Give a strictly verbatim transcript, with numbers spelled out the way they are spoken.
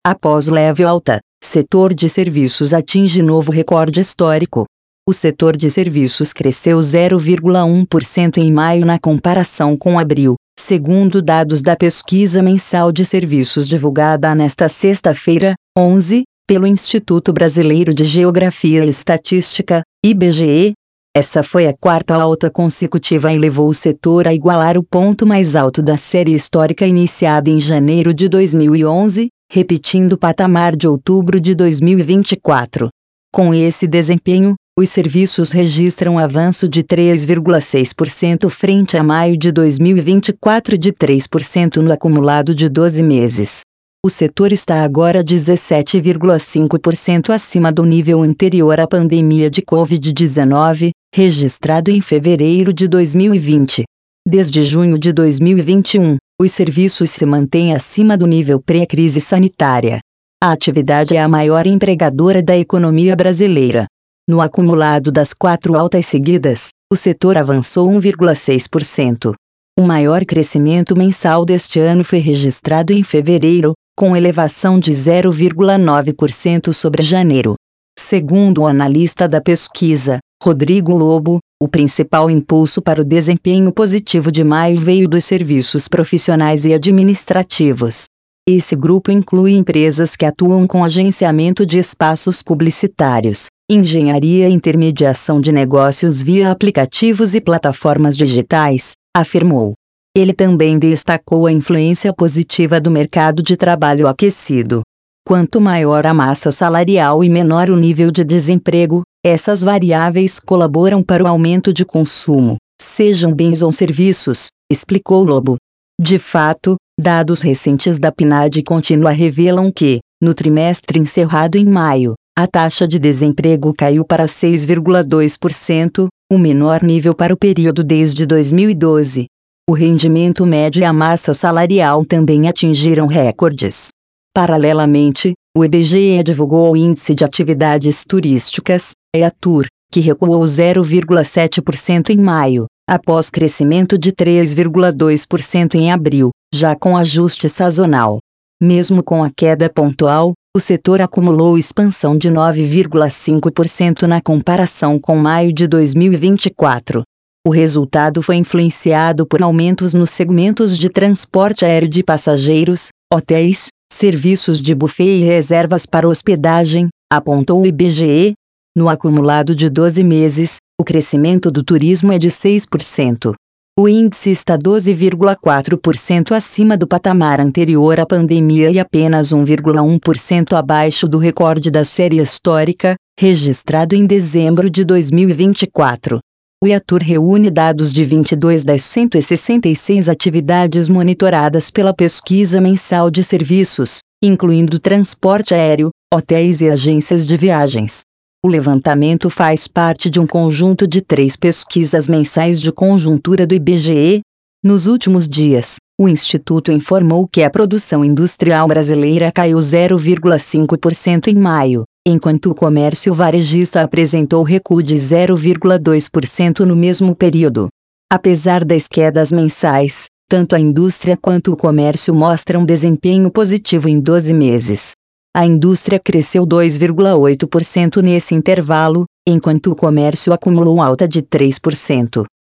Após leve alta, setor de serviços atinge novo recorde histórico. O setor de serviços cresceu zero vírgula um por cento em maio na comparação com abril, segundo dados da pesquisa mensal de serviços divulgada nesta sexta-feira, onze, pelo Instituto Brasileiro de Geografia e Estatística, I B G E. Essa foi a quarta alta consecutiva e levou o setor a igualar o ponto mais alto da série histórica iniciada em janeiro de dois mil e onze, repetindo o patamar de outubro de dois mil e vinte e quatro. Com esse desempenho, os serviços registram avanço de três vírgula seis por cento frente a maio de dois mil e vinte e quatro e de três por cento no acumulado de doze meses. O setor está agora dezessete vírgula cinco por cento acima do nível anterior à pandemia de covid dezenove, registrado em fevereiro de dois mil e vinte. Desde junho de dois mil e vinte e um, os serviços se mantêm acima do nível pré-crise sanitária. A atividade é a maior empregadora da economia brasileira. No acumulado das quatro altas seguidas, o setor avançou um vírgula seis por cento. O maior crescimento mensal deste ano foi registrado em fevereiro, com elevação de zero vírgula nove por cento sobre janeiro. Segundo o analista da pesquisa, Rodrigo Lobo, o principal impulso para o desempenho positivo de maio veio dos serviços profissionais e administrativos. Esse grupo inclui empresas que atuam com agenciamento de espaços publicitários, engenharia e intermediação de negócios via aplicativos e plataformas digitais, afirmou. Ele também destacou a influência positiva do mercado de trabalho aquecido. Quanto maior a massa salarial e menor o nível de desemprego, essas variáveis colaboram para o aumento de consumo, sejam bens ou serviços, explicou Lobo. De fato, dados recentes da P N A D contínua revelam que, no trimestre encerrado em maio, a taxa de desemprego caiu para seis vírgula dois por cento, o menor nível para o período desde dois mil e doze. O rendimento médio e a massa salarial também atingiram recordes. Paralelamente, o I B G E divulgou o Índice de Atividades Turísticas, EATUR, que recuou zero vírgula sete por cento em maio, após crescimento de três vírgula dois por cento em abril, já com ajuste sazonal. Mesmo com a queda pontual, o setor acumulou expansão de nove vírgula cinco por cento na comparação com maio de dois mil e vinte e quatro. O resultado foi influenciado por aumentos nos segmentos de transporte aéreo de passageiros, hotéis, serviços de buffet e reservas para hospedagem, apontou o I B G E. No acumulado de doze meses, o crescimento do turismo é de seis por cento. O índice está doze vírgula quatro por cento acima do patamar anterior à pandemia e apenas um vírgula um por cento abaixo do recorde da série histórica, registrado em dezembro de dois mil e vinte e quatro. O EATUR reúne dados de vinte e duas das cento e sessenta e seis atividades monitoradas pela pesquisa mensal de serviços, incluindo transporte aéreo, hotéis e agências de viagens. O levantamento faz parte de um conjunto de três pesquisas mensais de conjuntura do I B G E. Nos últimos dias, o Instituto informou que a produção industrial brasileira caiu zero vírgula cinco por cento em maio, enquanto o comércio varejista apresentou recuo de zero vírgula dois por cento no mesmo período. Apesar das quedas mensais, tanto a indústria quanto o comércio mostram desempenho positivo em doze meses. A indústria cresceu dois vírgula oito por cento nesse intervalo, enquanto o comércio acumulou alta de três por cento.